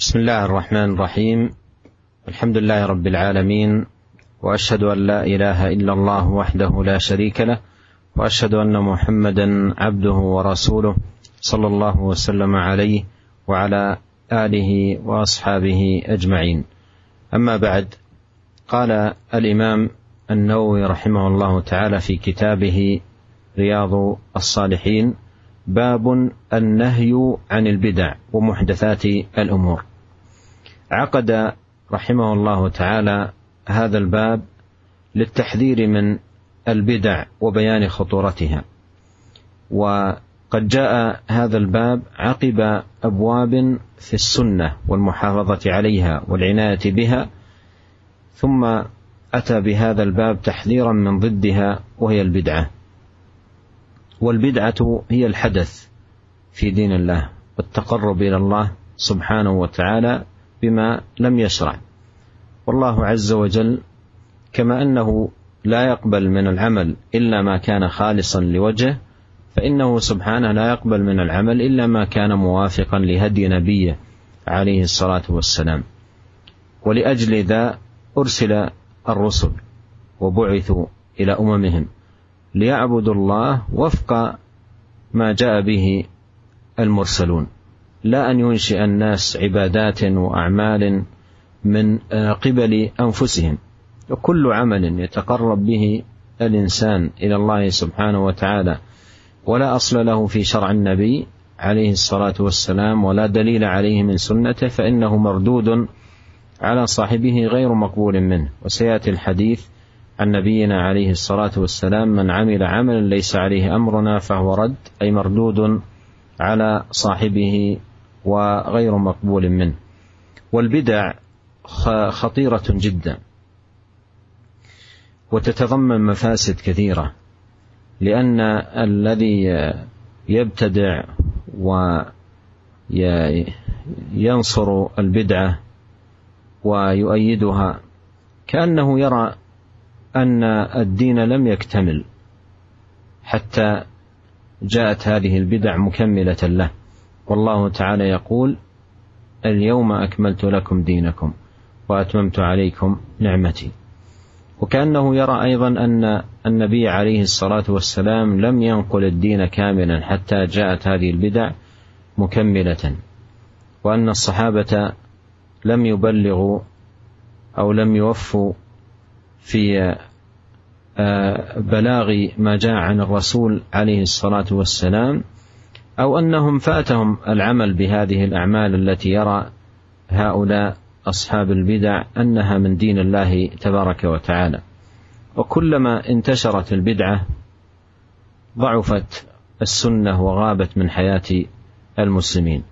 بسم الله الرحمن الرحيم. الحمد لله رب العالمين، وأشهد أن لا إله إلا الله وحده لا شريك له، وأشهد أن محمدا عبده ورسوله صلى الله وسلم عليه وعلى آله وأصحابه أجمعين. أما بعد، قال الإمام النووي رحمه الله تعالى في كتابه رياض الصالحين: باب النهي عن البدع ومحدثات الأمور. عقد رحمه الله تعالى هذا الباب للتحذير من البدع وبيان خطورتها، وقد جاء هذا الباب عقب أبواب في السنة والمحافظة عليها والعناية بها، ثم أتى بهذا الباب تحذيرا من ضدها وهي البدعة. والبدعة هي الحدث في دين الله والتقرب إلى الله سبحانه وتعالى بما لم يشرع. والله عز وجل كما أنه لا يقبل من العمل إلا ما كان خالصا لوجهه، فإنه سبحانه لا يقبل من العمل إلا ما كان موافقا لهدي نبيه عليه الصلاة والسلام. ولأجل ذا أرسل الرسل وبعثوا إلى أممهم ليعبدوا الله وفق ما جاء به المرسلون، لا أن ينشئ الناس عبادات وأعمال من قبل أنفسهم. وكل عمل يتقرب به الإنسان إلى الله سبحانه وتعالى ولا أصل له في شرع النبي عليه الصلاة والسلام ولا دليل عليه من سنته فإنه مردود على صاحبه غير مقبول منه. وسيأتي الحديث عن نبينا عليه الصلاة والسلام: من عمل عملا ليس عليه أمرنا فهو رد، أي مردود على صاحبه وغير مقبول منه. والبدع خطيرة جدا وتتضمن مفاسد كثيرة، لأن الذي يبتدع وينصر البدعة ويؤيدها كأنه يرى أن الدين لم يكتمل حتى جاءت هذه البدع مكملة له. والله تعالى يقول: اليوم أكملت لكم دينكم وأتممت عليكم نعمتي. وكأنه يرى أيضا أن النبي عليه الصلاة والسلام لم ينقل الدين كاملا حتى جاءت هذه البدع مكملة، وأن الصحابة لم يبلغوا أو لم يوفوا في بلاغ ما جاء عن الرسول عليه الصلاة والسلام، أو أنهم فاتهم العمل بهذه الأعمال التي يرى هؤلاء أصحاب البدع أنها من دين الله تبارك وتعالى. وكلما انتشرت البدعة ضعفت السنة وغابت من حياة المسلمين.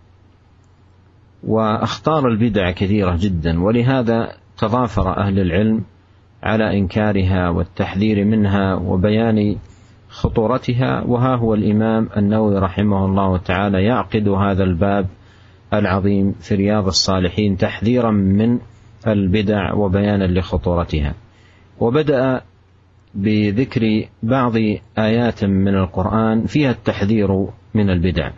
وأخطار البدع كثيرة جدا، ولهذا تضافر أهل العلم على إنكارها والتحذير منها وبيان خطورتها. وها هو الإمام النووي رحمه الله تعالى يعقد هذا الباب العظيم في رياض الصالحين تحذيرا من البدع وبيانا لخطورتها. وبدأ بذكر بعض آيات من القرآن فيها التحذير من البدع،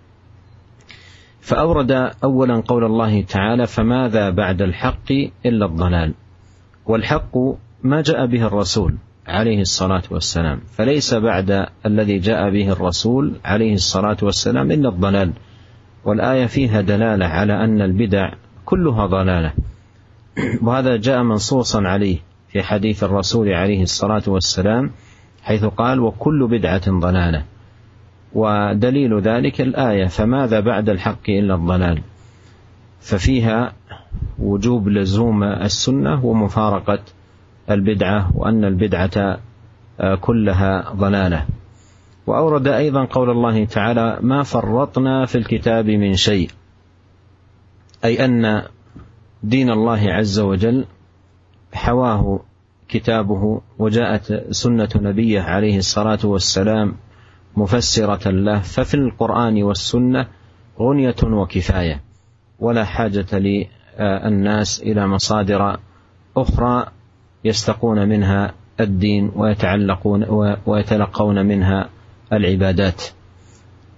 فأورد أولا قول الله تعالى: فماذا بعد الحق إلا الضلال. والحق ما جاء به الرسول عليه الصلاة والسلام، فليس بعد الذي جاء به الرسول عليه الصلاة والسلام إلا الضلال. والآية فيها دلالة على أن البدع كلها ضلالة، وهذا جاء منصوصا عليه في حديث الرسول عليه الصلاة والسلام حيث قال: وكل بدعة ضلالة. ودليل ذلك الآية: فماذا بعد الحق إلا الضلال، ففيها وجوب لزوم السنة ومفارقة البدعة، وأن البدعة كلها ضلالة. وأورد أيضا قول الله تعالى: ما فرطنا في الكتاب من شيء، أي أن دين الله عز وجل حواه كتابه، وجاءت سنة نبيه عليه الصلاة والسلام مفسرة له، ففي القرآن والسنة غنية وكفاية، ولا حاجة للناس إلى مصادر أخرى يستقون منها الدين ويتلقون منها العبادات.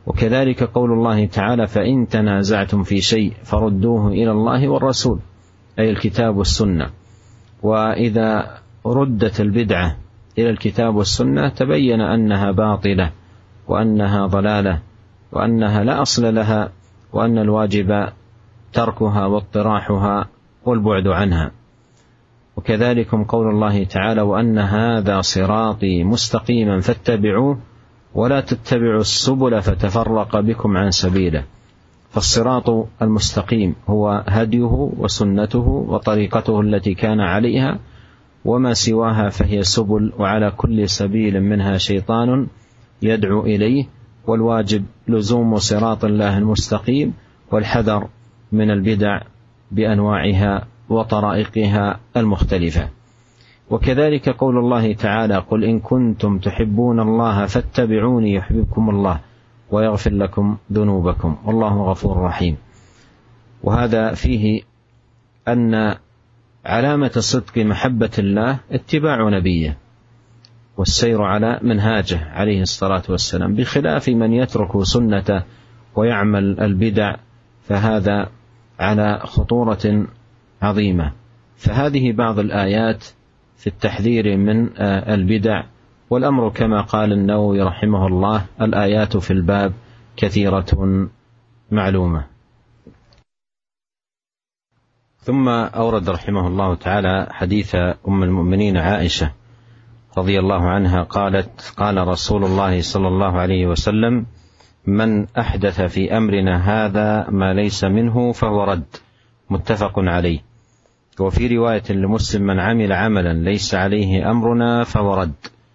وكذلك قول الله تعالى: فإن تنازعتم في شيء فردوه إلى الله والرسول، أي الكتاب والسنة. وإذا ردت البدعة إلى الكتاب والسنة تبين أنها باطلة وأنها ضلالة وأنها لا أصل لها، وأن الواجب تركها واطراحها والبعد عنها. وكذلك قول الله تعالى: وأن هذا صراطي مستقيما فاتبعوه ولا تتبعوا السبل فتفرق بكم عن سبيله. فالصراط المستقيم هو هديه وسنته وطريقته التي كان عليها، وما سواها فهي سبل، وعلى كل سبيل منها شيطان يدعو إليه، والواجب لزوم صراط الله المستقيم والحذر من البدع بأنواعها وطرائقها المختلفة. وكذلك قول الله تعالى: قل إن كنتم تحبون الله فاتبعوني يحببكم الله ويغفر لكم ذنوبكم والله غفور رحيم. وهذا فيه أن علامة صدق محبة الله اتباع نبيه والسير على منهاجه عليه الصلاة والسلام، بخلاف من يترك سنته ويعمل البدع، فهذا على خطورة عظيمة. فهذه بعض الآيات في التحذير من البدع، والأمر كما قال النووي رحمه الله: الآيات في الباب كثيرة معلومة. ثم أورد رحمه الله تعالى حديث أم المؤمنين عائشة رضي الله عنها قالت: قال رسول الله صلى الله عليه وسلم: من أحدث في أمرنا هذا ما ليس منه فهو رد، متفق عليه. وفي رواية لمسلم: من عمل عملا ليس عليه أمرنا فهو رد.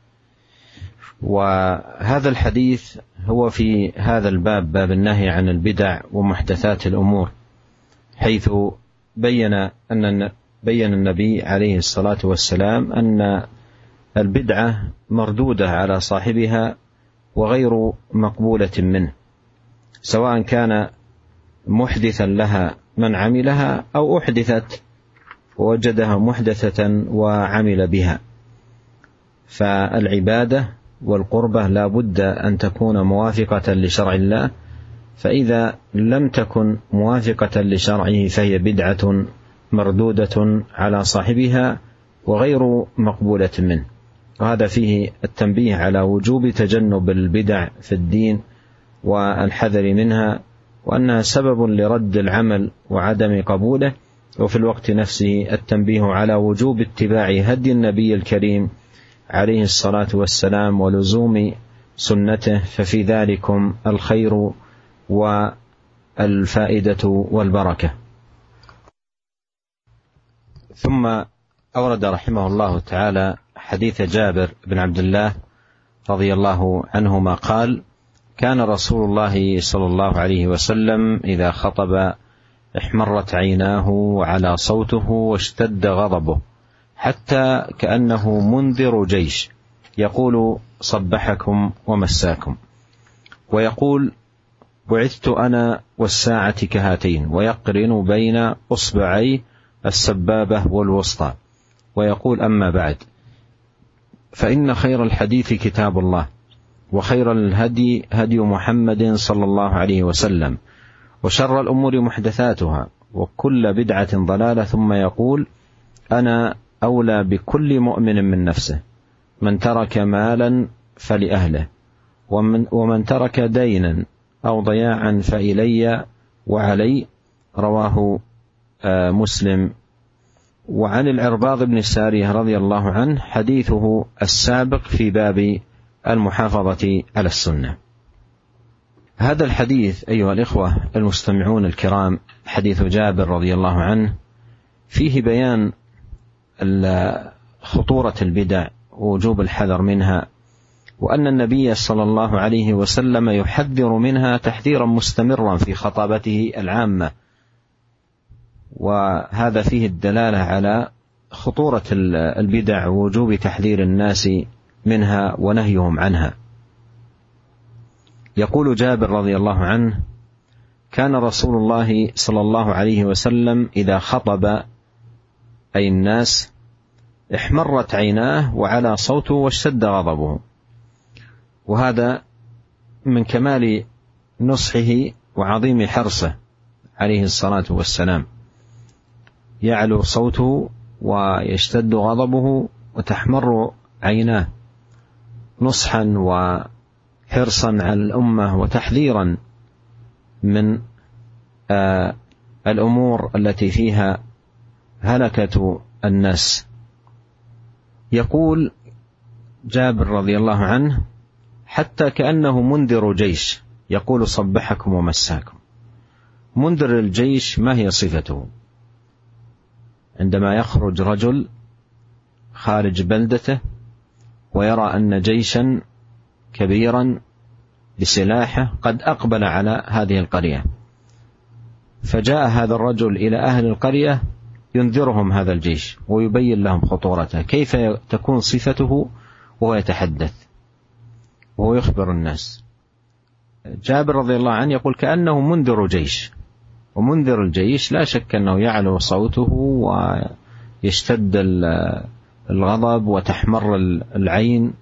وهذا الحديث هو في هذا الباب، باب النهي عن البدع ومحدثات الأمور، حيث بين النبي عليه الصلاة والسلام أن البدعة مردودة على صاحبها وغير مقبولة منه، سواء كان محدثا لها من عملها أو أحدثت ووجدها محدثة وعمل بها. فالعبادة والقربة لا بد أن تكون موافقة لشرع الله، فإذا لم تكن موافقة لشرعه فهي بدعة مردودة على صاحبها وغير مقبولة منه. وهذا فيه التنبيه على وجوب تجنب البدع في الدين والحذر منها، وأنها سبب لرد العمل وعدم قبوله، وفي الوقت نفسه التنبيه على وجوب اتباع هدي النبي الكريم عليه الصلاة والسلام ولزوم سنته، ففي ذلكم الخير والفائدة والبركة. ثم أورد رحمه الله تعالى حديث جابر بن عبد الله رضي الله عنهما قال: كان رسول الله صلى الله عليه وسلم إذا خطب احمرت عيناه وعلى صوته واشتد غضبه، حتى كأنه منذر جيش يقول: صبحكم ومساكم، ويقول: بعثت أنا والساعة كهاتين، ويقرن بين أصبعي السبابة والوسطى، ويقول: أما بعد، فإن خير الحديث كتاب الله، وخير الهدي هدي محمد صلى الله عليه وسلم، وشر الأمور محدثاتها، وكل بدعة ضلالة. ثم يقول: أنا أولى بكل مؤمن من نفسه، من ترك مالا فلأهله، ومن ترك دينا أو ضياعا فإلي وعلي. رواه مسلم. وعن العرباض بن سارية رضي الله عنه حديثه السابق في باب المحافظة على السنة. هذا الحديث أيها الإخوة المستمعون الكرام، حديث جابر رضي الله عنه، فيه بيان خطورة البدع ووجوب الحذر منها، وأن النبي صلى الله عليه وسلم يحذر منها تحذيرا مستمرا في خطابته العامة. وهذا فيه الدلالة على خطورة البدع ووجوب تحذير الناس منها ونهيهم عنها. يقول جابر رضي الله عنه: كان رسول الله صلى الله عليه وسلم إذا خطب أي الناس احمرت عيناه وعلى صوته واشتد غضبه. وهذا من كمال نصحه وعظيم حرصه عليه الصلاة والسلام، يعلو صوته ويشتد غضبه وتحمر عيناه نصحا وحرصا على الأمة وتحذيرا من الأمور التي فيها هلكة الناس. يقول جابر رضي الله عنه: حتى كأنه منذر جيش، يقول: صبحكم ومساكم. منذر الجيش ما هي صفته؟ عندما يخرج رجل خارج بلدته ويرى أن جيشا كبيرا بسلاحه قد أقبل على هذه القرية، فجاء هذا الرجل إلى أهل القرية ينذرهم هذا الجيش ويبين لهم خطورته. كيف تكون صفته وهو يتحدث وهو يخبر الناس؟ جابر رضي الله عنه يقول: كأنه منذر جيش. ومنذر الجيش لا شك أنه يعلو صوته ويشتد الغضب وتحمر العين،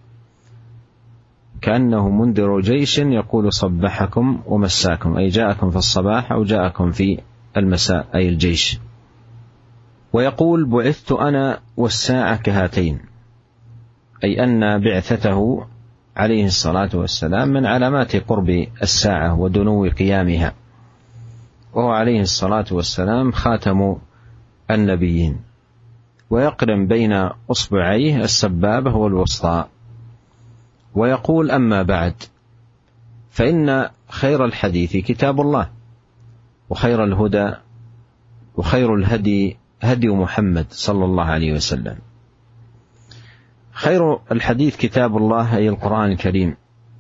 كأنه منذر جيش يقول: صبحكم ومساكم، أي جاءكم في الصباح أو جاءكم في المساء، أي الجيش. ويقول: بعثت أنا والساعة كهاتين، أي أن بعثته عليه الصلاة والسلام من علامات قرب الساعة ودنو قيامها، وهو عليه الصلاة والسلام خاتم النبيين. ويقرن بين أصبعيه السبابة والوسطى. ويقول: أما بعد، فإن خير الحديث كتاب الله، وخير الهدى وخير الهدي هدي محمد صلى الله عليه وسلم. خير الحديث كتاب الله، أي القرآن الكريم.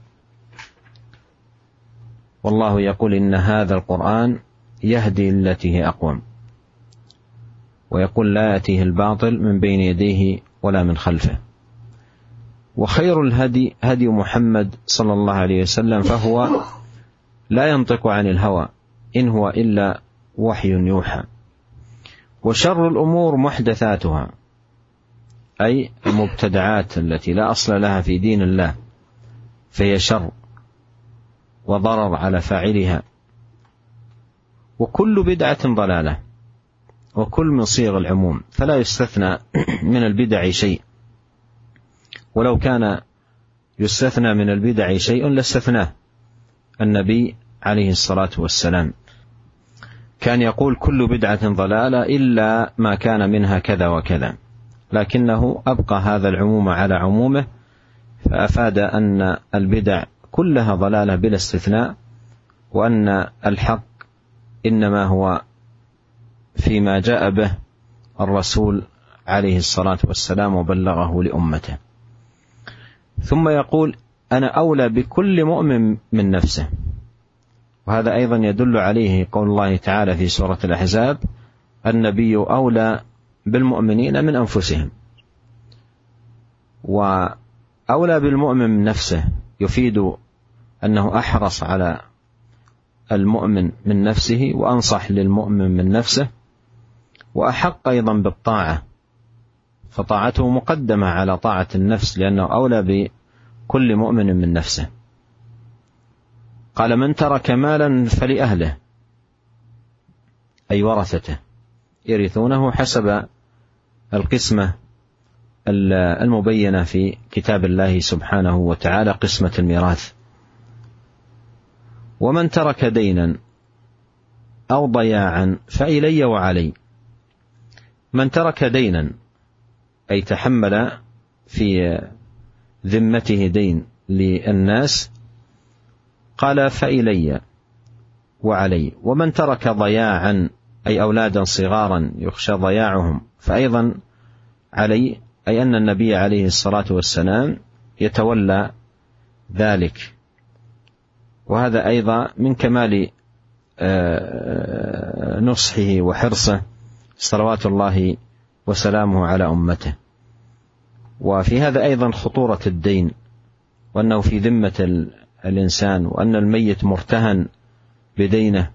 والله يقول: إن هذا القرآن يهدي التي هي أقوم. ويقول: لا يأتيه الباطل من بين يديه ولا من خلفه. وخير الهدي هدي محمد صلى الله عليه وسلم، فهو لا ينطق عن الهوى إن هو إلا وحي يوحى. وشر الأمور محدثاتها، أي المبتدعات التي لا أصل لها في دين الله، فهي شر وضرر على فاعلها. وكل بدعة ضلالة، وكل من صيغ العموم، فلا يستثنى من البدع شيء، ولو كان يستثنى من البدع شيء لاستثناه النبي عليه الصلاة والسلام. كان يقول: كل بدعة ضلالة إلا ما كان منها كذا وكذا، لكنه أبقى هذا العموم على عمومه، فأفاد أن البدع كلها ضلالة بلا استثناء، وأن الحق إنما هو فيما جاء به الرسول عليه الصلاة والسلام وبلغه لأمته. ثم يقول: أنا أولى بكل مؤمن من نفسه. وهذا أيضا يدل عليه قول الله تعالى في سورة الأحزاب: النبي أولى بالمؤمنين من أنفسهم. وأولى بالمؤمن من نفسه يفيد أنه أحرص على المؤمن من نفسه، وأنصح للمؤمن من نفسه، وأحق أيضا بالطاعة، فطاعته مقدمة على طاعة النفس، لأنه أولى بكل مؤمن من نفسه. قال: من ترك مالا فلأهله، أي ورثته، يرثونه حسب القسمة المبينة في كتاب الله سبحانه وتعالى، قسمة الميراث. ومن ترك دينا أو ضياعا فإلي وعلي. من ترك دينا، أي تحمل في ذمته دين للناس، قال: فإلي وعلي. ومن ترك ضياعا، أي أولادا صغارا يخشى ضياعهم، فأيضا علي، أي أن النبي عليه الصلاة والسلام يتولى ذلك. وهذا أيضا من كمال نصحه وحرصه صلوات الله وسلامه على أمته. وفي هذا أيضا خطورة الدين، وأنه في ذمة الإنسان، وأن الميت مرتهن بدينه،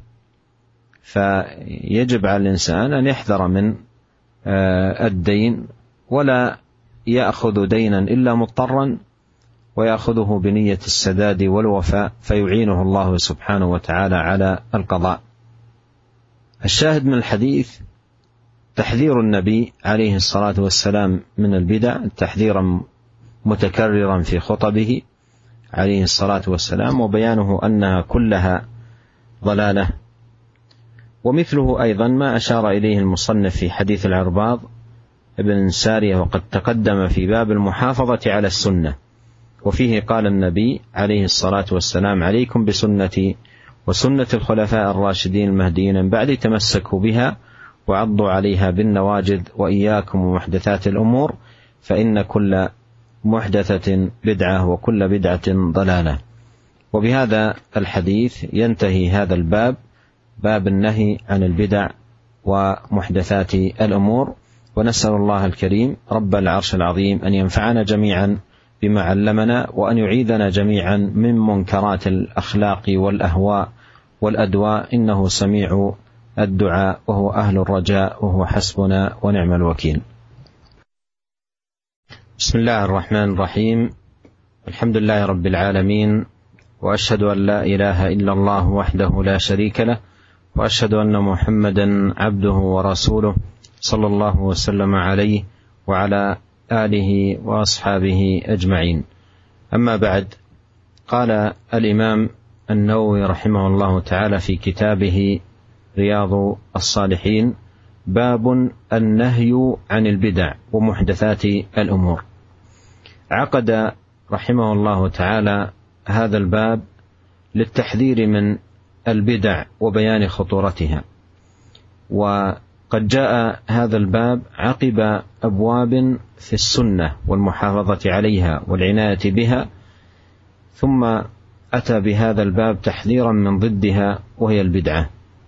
فيجب على الإنسان أن يحذر من الدين، ولا يأخذ دينا إلا مضطرا، ويأخذه بنية السداد والوفاء فيعينه الله سبحانه وتعالى على القضاء. الشاهد من الحديث تحذير النبي عليه الصلاة والسلام من البدع تحذيرا متكررا في خطبه عليه الصلاة والسلام، وبيانه أنها كلها ضلالة. ومثله أيضا ما أشار إليه المصنف في حديث العرباض ابن سارية وقد تقدم في باب المحافظة على السنة، وفيه قال النبي عليه الصلاة والسلام: عليكم بسنتي وسنة الخلفاء الراشدين المهديين من بعد، تمسكوا بها وعضوا عليها بالنواجذ، وإياكم ومحدثات الأمور فإن كل محدثة بدعة وكل بدعة ضلالة. وبهذا الحديث ينتهي هذا الباب، باب النهي عن البدع ومحدثات الأمور. ونسأل الله الكريم رب العرش العظيم أن ينفعنا جميعا بما علمنا، وأن يعيذنا جميعا من منكرات الأخلاق والأهواء والأدواء، إنه سميع الدعاء وهو أهل الرجاء وهو حسبنا ونعم الوكيل. بسم الله الرحمن الرحيم. الحمد لله رب العالمين، وأشهد أن لا إله إلا الله وحده لا شريك له، وأشهد أن محمدا عبده ورسوله صلى الله وسلم عليه وعلى آله وأصحابه أجمعين. أما بعد، قال الإمام النووي رحمه الله تعالى في كتابه رياض الصالحين: باب النهي عن البدع ومحدثات الأمور. عقد رحمه الله تعالى هذا الباب للتحذير من البدع وبيان خطورتها، وقد جاء هذا الباب عقب أبواب في السنة والمحافظة عليها والعناية بها، ثم أتى بهذا الباب تحذيرا من ضدها وهي البدعة.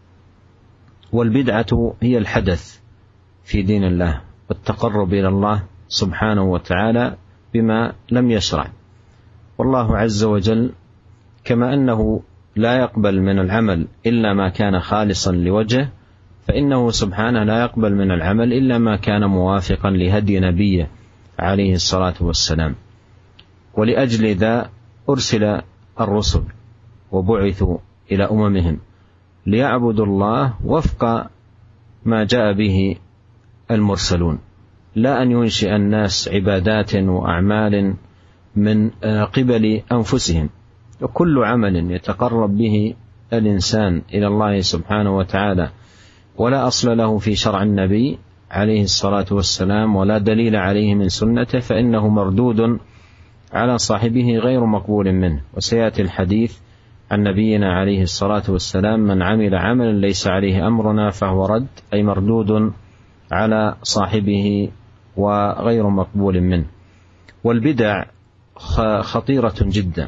والبدعة هي الحدث في دين الله والتقرب إلى الله سبحانه وتعالى بما لم يشرع. والله عز وجل كما أنه لا يقبل من العمل إلا ما كان خالصا لوجهه، فإنه سبحانه لا يقبل من العمل إلا ما كان موافقا لهدي نبيه عليه الصلاة والسلام. ولأجل ذا أرسل الرسل وبعثوا إلى أممهم ليعبدوا الله وفق ما جاء به المرسلون، لا أن ينشئ الناس عبادات وأعمال من قبل أنفسهم. وكل عمل يتقرب به الإنسان إلى الله سبحانه وتعالى ولا أصل له في شرع النبي عليه الصلاة والسلام ولا دليل عليه من سنته فإنه مردود على صاحبه غير مقبول منه. وسيأتي الحديث عن نبينا عليه الصلاة والسلام: من عمل عملا ليس عليه أمرنا فهو رد، أي مردود على صاحبه وغير مقبول منه. والبدع خطيرة جدا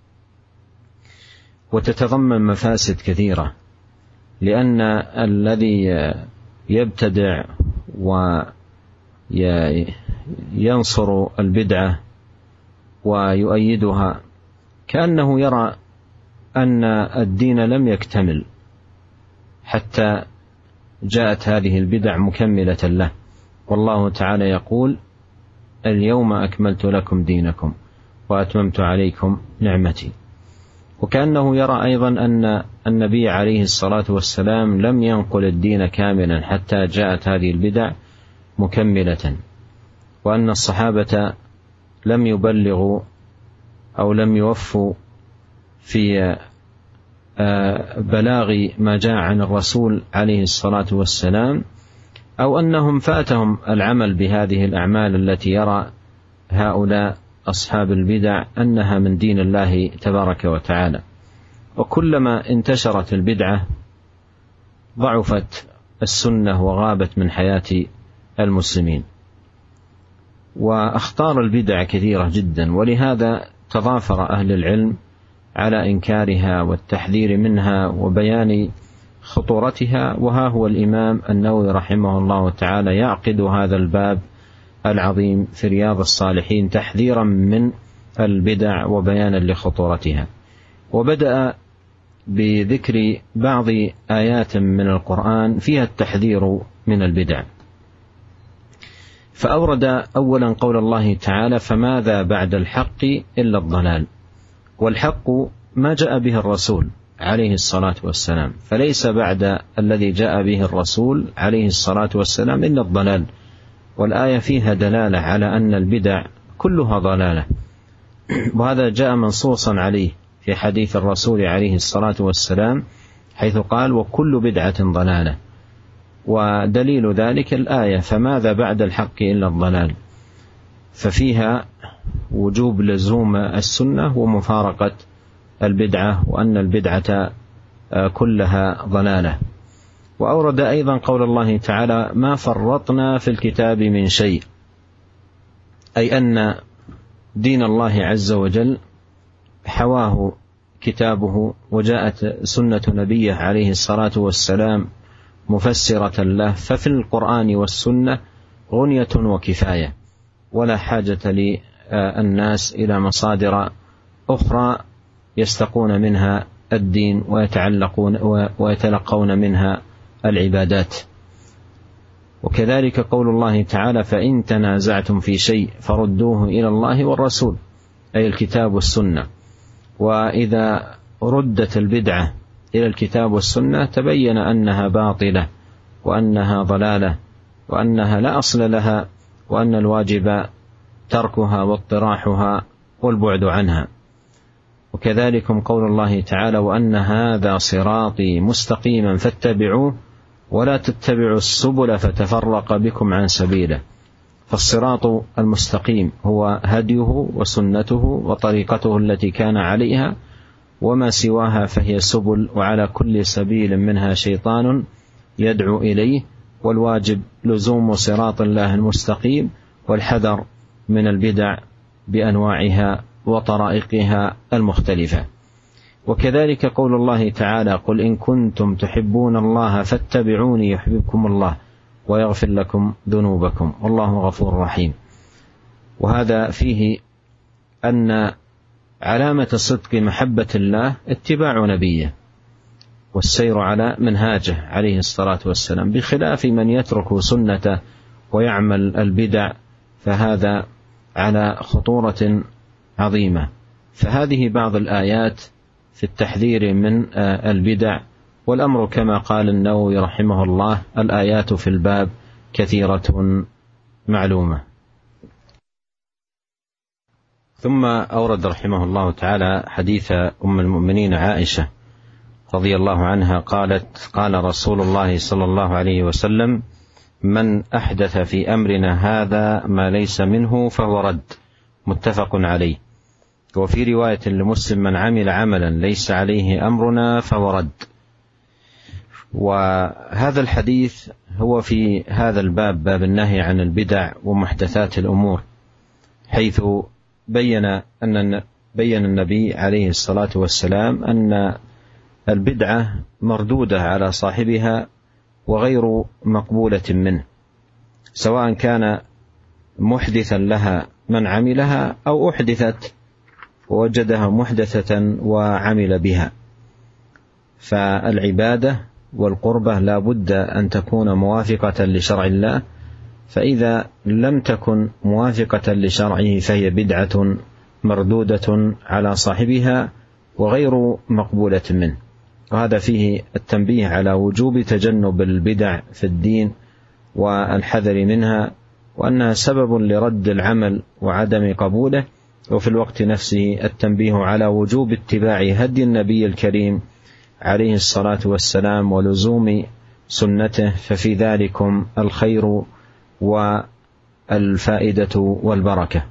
وتتضمن مفاسد كثيرة، لأن الذي يبتدع وينصر البدعة ويؤيدها كأنه يرى أن الدين لم يكتمل حتى جاءت هذه البدع مكملة له. والله تعالى يقول: اليوم أكملت لكم دينكم وأتممت عليكم نعمتي. وكأنه يرى أيضا أن النبي عليه الصلاة والسلام لم ينقل الدين كاملا حتى جاءت هذه البدع مكملة، وأن الصحابة لم يبلغوا أو لم يوفوا في بلاغ ما جاء عن الرسول عليه الصلاة والسلام، أو أنهم فاتهم العمل بهذه الأعمال التي يرى هؤلاء أصحاب البدع أنها من دين الله تبارك وتعالى. وكلما انتشرت البدعة ضعفت السنة وغابت من حياة المسلمين. وأخطار البدع كثيرة جدا، ولهذا تضافر أهل العلم على إنكارها والتحذير منها وبيان خطورتها. وها هو الإمام النووي رحمه الله تعالى يعقد هذا الباب العظيم في رياض الصالحين تحذيرا من البدع وبيانا لخطورتها. وبدأ بذكر بعض آيات من القرآن فيها التحذير من البدع. فأورد أولا قول الله تعالى: فماذا بعد الحق إلا الضلال. والحق ما جاء به الرسول عليه الصلاة والسلام، فليس بعد الذي جاء به الرسول عليه الصلاة والسلام إلا الضلال. والآية فيها دلالة على أن البدع كلها ضلالة، وهذا جاء منصوصا عليه في حديث الرسول عليه الصلاة والسلام حيث قال: وكل بدعة ضلالة. ودليل ذلك الآية: فماذا بعد الحق إلا الضلال، ففيها وجوب لزوم السنة ومفارقة البدعة، وأن البدعة كلها ضلالة. وأورد أيضا قول الله تعالى: ما فرطنا في الكتاب من شيء، أي أن دين الله عز وجل حواه كتابه، وجاءت سنة نبيه عليه الصلاة والسلام مفسرة له، ففي القرآن والسنة غنية وكفاية، ولا حاجة للناس إلى مصادر أخرى يستقون منها الدين ويتلقون منها العبادات. وكذلك قول الله تعالى: فإن تنازعتم في شيء فردوه إلى الله والرسول، أي الكتاب والسنة. وإذا ردت البدعة إلى الكتاب والسنة تبين أنها باطلة وأنها ضلالة وأنها لا أصل لها، وأن الواجب تركها واطراحها والبعد عنها. وكذلك قول الله تعالى: وأن هذا صراطي مستقيما فاتبعوه ولا تتبعوا السبل فتفرق بكم عن سبيله. فالصراط المستقيم هو هديه وسنته وطريقته التي كان عليها، وما سواها فهي سبل، وعلى كل سبيل منها شيطان يدعو إليه، والواجب لزوم صراط الله المستقيم والحذر من البدع بأنواعها وطرائقها المختلفة. وكذلك قول الله تعالى: قل إن كنتم تحبون الله فاتبعوني يحببكم الله ويغفر لكم ذنوبكم والله غفور رحيم. وهذا فيه أن علامة صدق محبة الله اتباع نبيه والسير على منهاجه عليه الصلاة والسلام، بخلاف من يترك سنته ويعمل البدع، فهذا على خطورة عظيمة. فهذه بعض الآيات في التحذير من البدع، والأمر كما قال النووي رحمه الله: الآيات في الباب كثيرة معلومة. ثم أورد رحمه الله تعالى حديث أم المؤمنين عائشة رضي الله عنها قالت: قال رسول الله صلى الله عليه وسلم: من أحدث في أمرنا هذا ما ليس منه فهو رد، متفق عليه. وفي رواية لمسلم: من عمل عملا ليس عليه أمرنا فهو رد. وهذا الحديث هو في هذا الباب، باب النهي عن البدع ومحدثات الأمور، حيث بين النبي عليه الصلاة والسلام أن البدعة مردودة على صاحبها وغير مقبولة منه، سواء كان محدثا لها من عملها أو أحدثت ووجدها محدثة وعمل بها. فالعبادة والقربة لا بد أن تكون موافقة لشرع الله، فإذا لم تكن موافقة لشرعه فهي بدعة مردودة على صاحبها وغير مقبولة منه. وهذا فيه التنبيه على وجوب تجنب البدع في الدين والحذر منها، وأنها سبب لرد العمل وعدم قبوله، وفي الوقت نفسه التنبيه على وجوب اتباع هدي النبي الكريم عليه الصلاة والسلام ولزوم سنته، ففي ذلكم الخير والفائدة والبركة.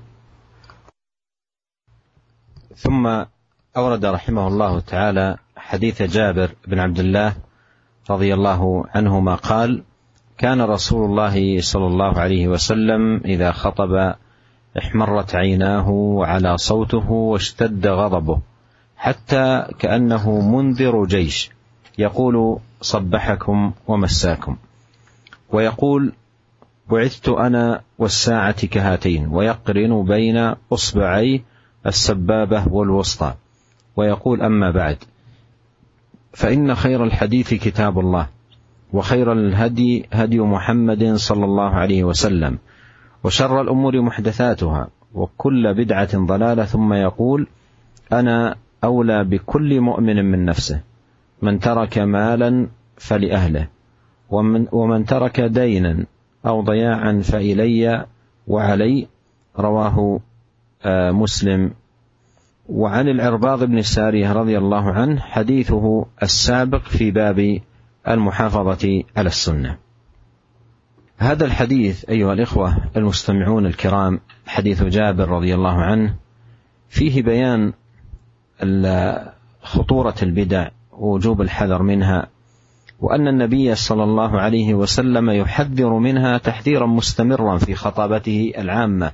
ثم أورد رحمه الله تعالى حديث جابر بن عبد الله رضي الله عنهما قال: كان رسول الله صلى الله عليه وسلم إذا خطب احمرت عيناه وعلى صوته واشتد غضبه، حتى كأنه منذر جيش يقول: صبحكم ومساكم، ويقول: بعثت أنا والساعة كهاتين، ويقرن بين أصبعي السبابة والوسطى، ويقول: أما بعد، فإن خير الحديث كتاب الله، وخير الهدي هدي محمد صلى الله عليه وسلم، وشر الأمور محدثاتها وكل بدعة ضلالة. ثم يقول: أنا أولى بكل مؤمن من نفسه، من ترك مالا فلأهله، ومن ترك دينا أو ضياعا فإلي وعلي. رواه مسلم. وعن العرباض بن السارية رضي الله عنه حديثه السابق في باب المحافظة على السنة. هذا الحديث أيها الإخوة المستمعون الكرام، حديث جابر رضي الله عنه، فيه بيان خطورة البدع ووجوب الحذر منها، وأن النبي صلى الله عليه وسلم يحذر منها تحذيرا مستمرا في خطابته العامة،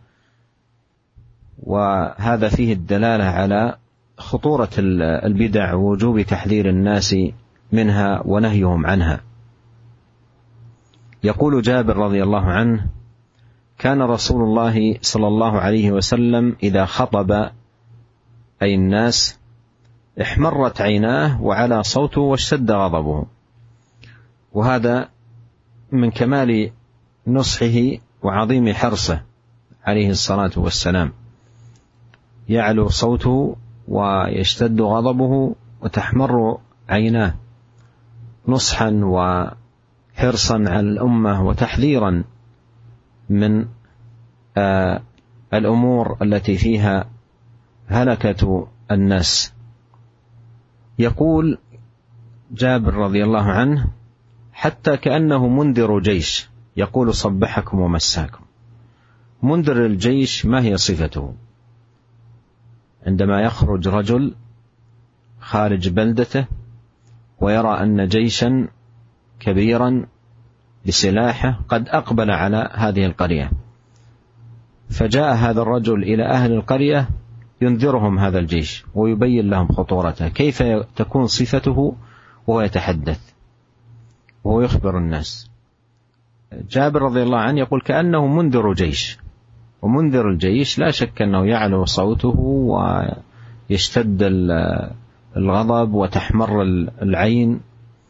وهذا فيه الدلالة على خطورة البدع ووجوب تحذير الناس منها ونهيهم عنها. يقول جابر رضي الله عنه: كان رسول الله صلى الله عليه وسلم إذا خطب أي الناس احمرت عيناه وعلى صوته واشتد غضبه. وهذا من كمال نصحه وعظيم حرصه عليه الصلاة والسلام، يعلو صوته ويشتد غضبه وتحمر عيناه نصحا وحرصا على الأمة وتحذيرا من الأمور التي فيها هلكة الناس. يقول جابر رضي الله عنه: حتى كأنه منذر جيش، يقول: صبحكم ومساكم. منذر الجيش ما هي صفته؟ عندما يخرج رجل خارج بلدته ويرى أن جيشا كبيرا بسلاحه قد أقبل على هذه القرية، فجاء هذا الرجل إلى أهل القرية ينذرهم هذا الجيش ويبين لهم خطورته. كيف تكون صفته وهو يتحدث وهو يخبر الناس؟ جابر رضي الله عنه يقول: كأنه منذر جيش. ومنذر الجيش لا شك أنه يعلو صوته ويشتد الغضب وتحمر العين،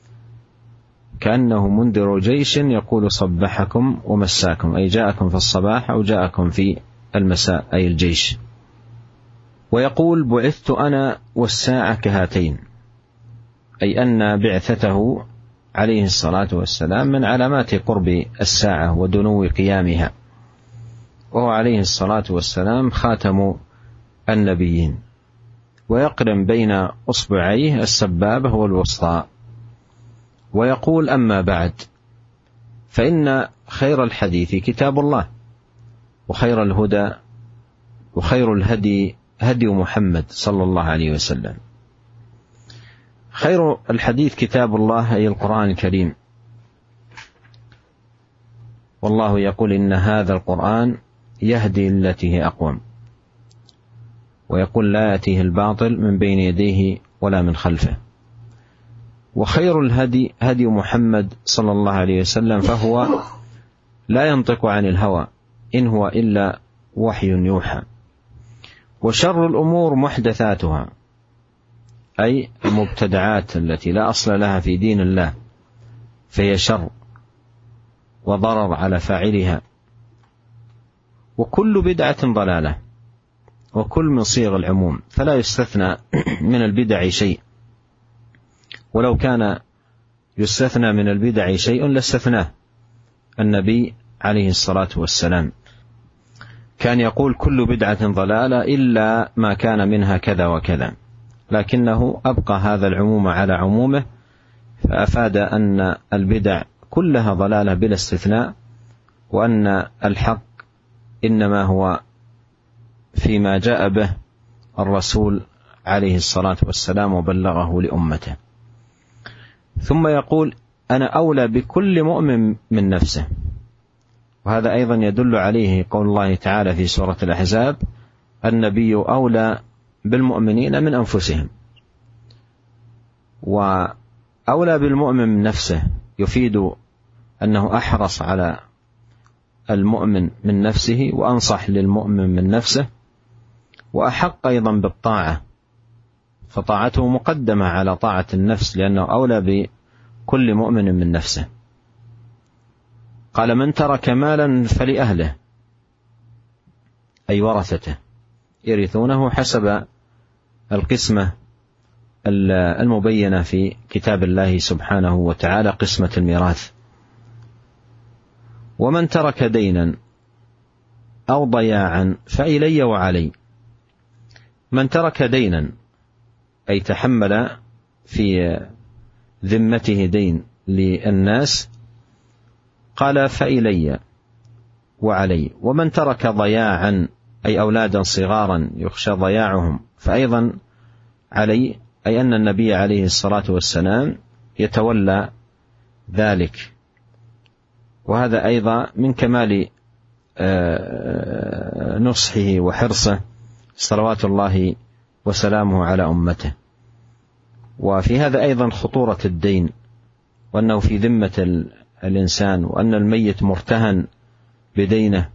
كأنه منذر جيش يقول: صبحكم ومساكم، أي جاءكم في الصباح أو جاءكم في المساء، أي الجيش. ويقول: بعثت أنا والساعة كهاتين، أي أن بعثته عليه الصلاة والسلام من علامات قرب الساعة ودنو قيامها، وهو عليه الصلاة والسلام خاتم النبيين، ويقرن بين أصبعيه السبابة والوسطى. ويقول: أما بعد، فإن خير الحديث كتاب الله، وخير الهدى وخير الهدي هدي محمد صلى الله عليه وسلم. خير الحديث كتاب الله أي القرآن الكريم، والله يقول: إن هذا القرآن يهدي التي هي أقوم، ويقول: لا يأتيه الباطل من بين يديه ولا من خلفه. وخير الهدي هدي محمد صلى الله عليه وسلم، فهو لا ينطق عن الهوى إن هو إلا وحي يوحى. وشر الأمور محدثاتها، أي المبتدعات التي لا أصل لها في دين الله، فهي شر وضرر على فاعلها. وكل بدعة ضلالة، وكل من صيغ العموم، فلا يستثنى من البدع شيء، ولو كان يستثنى من البدع شيء لاستثناه النبي عليه الصلاة والسلام. كان يقول: كل بدعة ضلالة إلا ما كان منها كذا وكذا، لكنه أبقى هذا العموم على عمومه، فأفاد أن البدع كلها ضلالة بلا استثناء، وأن الحق إنما هو فيما جاء به الرسول عليه الصلاة والسلام وبلغه لأمته. ثم يقول: أنا أولى بكل مؤمن من نفسه. وهذا أيضا يدل عليه قول الله تعالى في سورة الأحزاب: النبي أولى بالمؤمنين من أنفسهم. وأولى بالمؤمن من نفسه يفيد أنه أحرص على المؤمن من نفسه، وأنصح للمؤمن من نفسه، وأحق أيضا بالطاعة، فطاعته مقدمة على طاعة النفس، لأنه أولى بكل مؤمن من نفسه. قال: من ترك مالا فلأهله، أي ورثته يرثونه حسب القسمة المبينة في كتاب الله سبحانه وتعالى، قسمة الميراث. ومن ترك دينا أو ضياعا فإلي وعلي. من ترك دينا أي تحمل في ذمته دين للناس، قال فإلي وعلي. ومن ترك ضياعا أي أولادا صغارا يخشى ضياعهم فأيضا علي، أي أن النبي عليه الصلاة والسلام يتولى ذلك. وهذا أيضا من كمال نصحه وحرصه صلوات الله وسلامه على أمته. وفي هذا أيضا خطورة الدين، وأنه في ذمة الإنسان، وأن الميت مرتهن بدينه،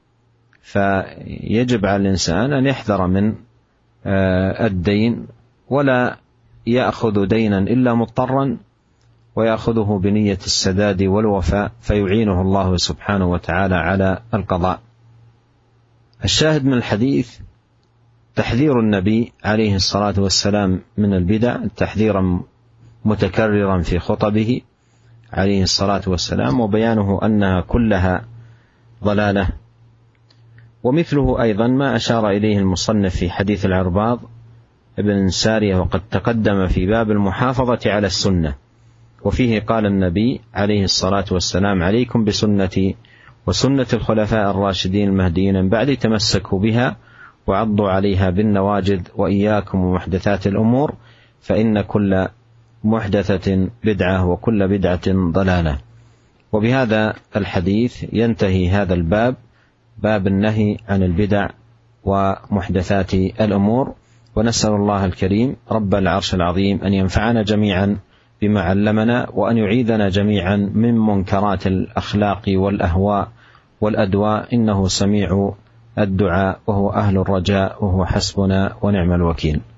فيجب على الإنسان أن يحذر من الدين، ولا يأخذ دينا إلا مضطرا، ويأخذه بنية السداد والوفاء، فيعينه الله سبحانه وتعالى على القضاء. الشاهد من الحديث تحذير النبي عليه الصلاة والسلام من البدع، تحذيرا متكررا في خطبه عليه الصلاة والسلام، وبيانه أنها كلها ضلالة. ومثله أيضا ما أشار إليه المصنف في حديث العرباض ابن سارية، وقد تقدم في باب المحافظة على السنة، وفيه قال النبي عليه الصلاة والسلام: عليكم بسنتي وسنة الخلفاء الراشدين المهديين من بعد، تمسكوا بها وعضوا عليها بالنواجذ، وإياكم ومحدثات الأمور، فإن كل محدثة بدعة وكل بدعة ضلالة. وبهذا الحديث ينتهي هذا الباب، باب النهي عن البدع ومحدثات الأمور. ونسأل الله الكريم رب العرش العظيم أن ينفعنا جميعا بما علمنا، وأن يعيذنا جميعا من منكرات الأخلاق والأهواء والأدواء، إنه سميع الدعاء وهو أهل الرجاء، وهو حسبنا ونعم الوكيل.